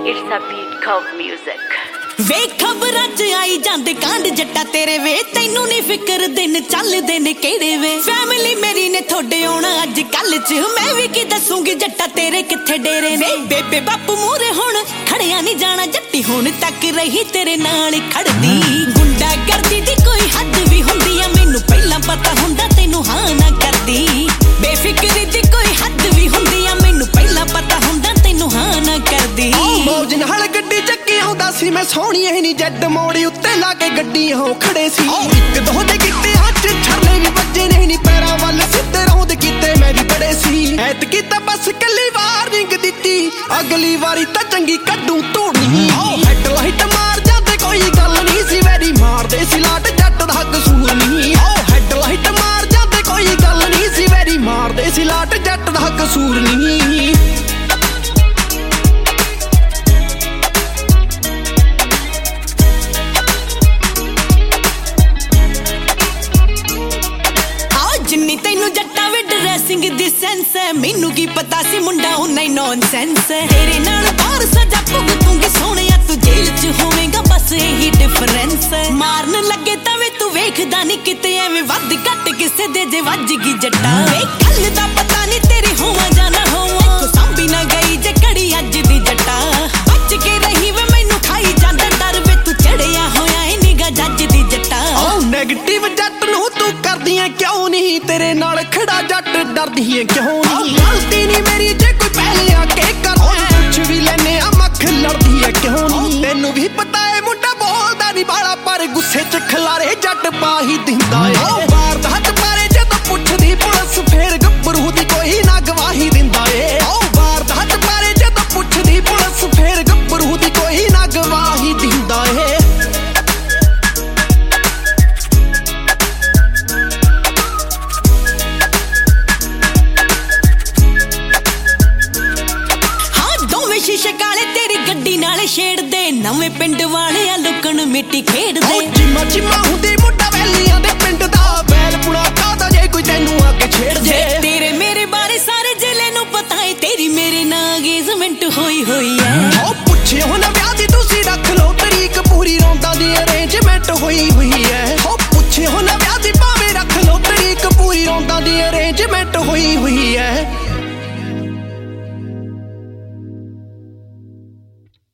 It's a beat called music. वे खबरां च आई जांदे कांड जट्टा तेरे वे तैनू नहीं फिकर दिन चलदे ने केड़े वे फैमिली मेरी ने थोड़े आउणा अज कल च मैं भी की दसूंगी जट्टा तेरे किथे डेरे ने बेबे बापू मूरे हुण खड़िया नहीं जाना जट्टी हुण तक रही तेरे नाल खड़दी गुंडा करदी दी कोई हद भी हुंदी आ मैनू पहला पता हुंदा तैनू हां ना करदी बेफिक्री दी कोई हद भी हुंदी आ मैनू पहला पता हुंदा तैनू हां ना करदी मौज नाल गड्डी ਚੱਕੀ ਆਉਂਦਾ ਸੀ ਮੈਂ ਸੋਹਣੀ ਐ ਨੀ ਜੱਟ ਮੋੜੀ ਉੱਤੇ ਲਾ ਕੇ ਗੱਡੀ ਹੋ ਖੜੇ ਸੀ ਇੱਕ ਦੋ ਦੇ ਕੀਤੇ ਹੱਥ ਛਰਲੇ ਵੀ ਵੱਜੇ ਨੇ ਨੀ ਪੈਰਾਂ ਵੱਲ ਸਿੱਧੇ ਰੌਂਦ ਕੀਤੇ ਮੈਂ ਵੀ ਬੜੇ ਸੀ ਐਤ ਕੀਤਾ ਬਸ ਕੱਲੀ ਵਾਰਨਿੰਗ ਦਿੱਤੀ ਅਗਲੀ ਵਾਰੀ ਤਾਂ ਚੰਗੀ ਕੱਢੂ ਧੂਣੀ ਹੈਡ ਲਾਈਟ ਮਾਰ ਜਾਂਦੇ ਕੋਈ ਗੱਲ ਨਹੀਂ ਸੀ ਵੈਰੀ ਮਾਰਦੇ ਸੀ ਲਾਟ ਜੱਟ ਦਾ ਕਸੂਰ ਨਹੀਂ ਹੈਡ ਲਾਈਟ ਮਾਰ ਜਾਂਦੇ ਕੋਈ ਗੱਲ ਨਹੀਂ ਸੀ ਵੈਰੀ ਮਾਰਦੇ ਸੀ ਲਾਟ ਜੱਟ ਦਾ ਕਸੂਰ ਨਹੀਂ जिन्नी तैनू जट्टा वे ड्रेसिंग दी सेंस है मैनू की पता सी मुंडा उन्ना ही नॉनसेंस है तेरे नाल बाहर सजा भुगतूंगी सोहणिया तू जेल च होवेगा बस यही डिफरेंस है मारन लगे तवे तू वेखदा नहीं किते एवें वध घट किसे दे जे वज गई जट्टा वे कल दा पता नहीं तेरी होवा जाना होवा तू सांभी ना गई जे कड़ी अज दी जट्टा बच के रही वे मैनू खाई जांदा डर वे तू चढ़िया होया ए निगा जज दी जट्टा नेगेटिव जट नूं तू करदियां क्यों नहीं तेरे नाल खड़ा जट डरदी है क्यों नहीं गलती नहीं मेरी जे कोई पहले आके कर कुछ भी लेने आ मख लड़दी है क्यों नहीं तेनू भी पता है मुंडा बोलदा नहीं बाला पर गुस्से च खलारे जट पा ही दिंदा है बार दा हथ मारे जदों पुछदी पुलिस फेर गब्बरू दी कोई ना गवाही दिंदा है बार दा हथ मारे जदों पुछदी पुलिस फेर गब्बरू दी कोई ना गवाही दिंदा है शीशे काले तेरी गड्डी नाले छेड़दे नवे पिंड वाले आ लुकण मिट्टी खेड़दे जिम्मा जिम्मा हुंदी मुंडा वैलियां दे पिंड दा बैल पुणा कादा जे कोई तैनू आके छेड़ दे तेरे मेरे बारे सारे जिले नू पता है तेरी मेरे नाल एंगेजमेंट होई है ओ पुछियो ना ब्याह दी तुसी रख लो तरीक पूरी रौंदा दी अरेंजमेंट होई है